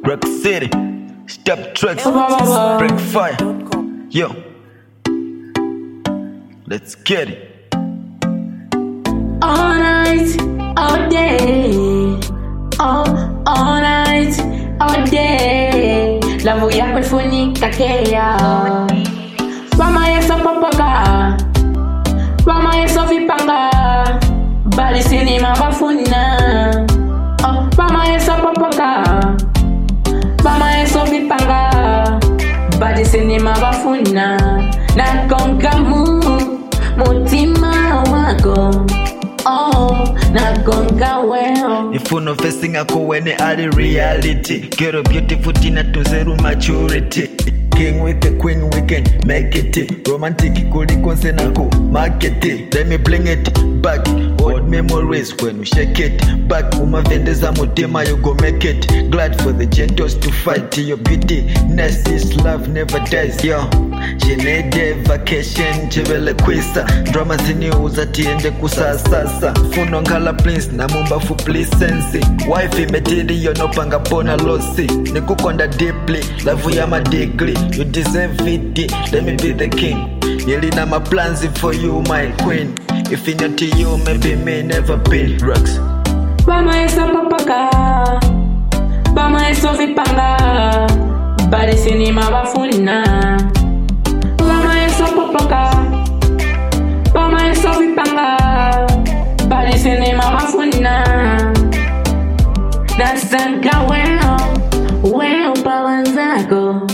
Rock City, step tracks, break fire. Yo, let's get it. All night, all day, all night, all day. La voy a perfunica que ya. Vamos a eso papaga, vamos a eso vipanga. Bali cinema bafuna. Vamos a eso papaga, vamos a eso vipanga. Bali cinema bafuna. Na konkamu, mutima wako. Nagonga well. Ifuno facing ako when are the reality. Get a beautiful tina to zero maturity. King with the queen, we can make it. Romantic kuli konse nako market it. Let me bring it back. Old memories when we shake it back. Umavendeza mutima you go make it. Glad for the gentles to fight your beauty. This love never dies. Yo, she need a vacation. Jevele kwisa drama zini uza tiende kusasasa. Funo ngala prince na mumba fu please sense. Wife material no panga pona losi. Nikukonda deeply. Love ya ma degree. You deserve it, let me be the king. Yelina my plans for you, my queen. If it's not to you, maybe me never be. Rocks. Vamos essa papaga, vamos essa vipanga. Bali cinema bafuna. Vamos essa papaga, vamos essa vipanga. Bali cinema bafuna. Nasanga well balanzako.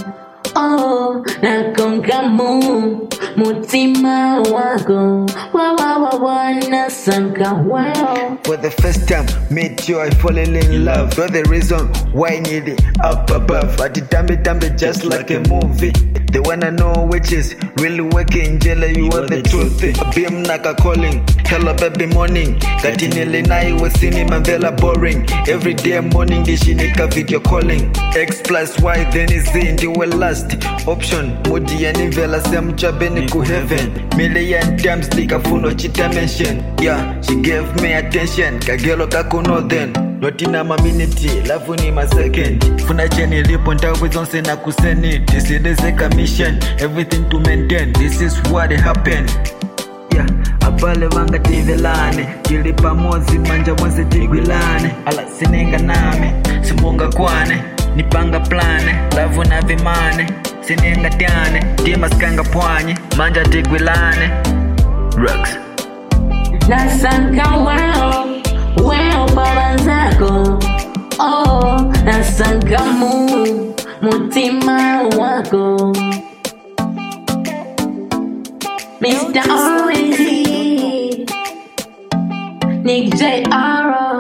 Nakonkamu, mutima wako. Nasanka well. For the first time, meet you, I fallen in love. You're the reason why I need it up above. I did damn it just like a movie. They wanna know which is really working. Jella, you are the truth. Beam naka calling, hello baby morning. Katinele na iwe cinema vela boring. Every day morning dishinika video calling. X plus Y then is in the well last option. Mudi yani vela sem chabeni ku heaven. Million times likafuno chita mention. Yeah, she gave me attention. Kagelo kakuno then. Not in a minute, love ni my second. Funa cheni lipo ntawe zonse na kuseni. This is the mission, everything to maintain. This is what happened. Yeah, abale vanga tivelane. Kilipa mozi manja mwenze tigwilane. Ala sinenga name, simunga kwane. Nipanga plane, love na vimane. Sinenga tiane, tima skanga pwanye. Manja tigwilane. Rocks. Nasanka well balanzako. Nasankamu, mutima wako. Mr. Orange, Nick J. Arrow.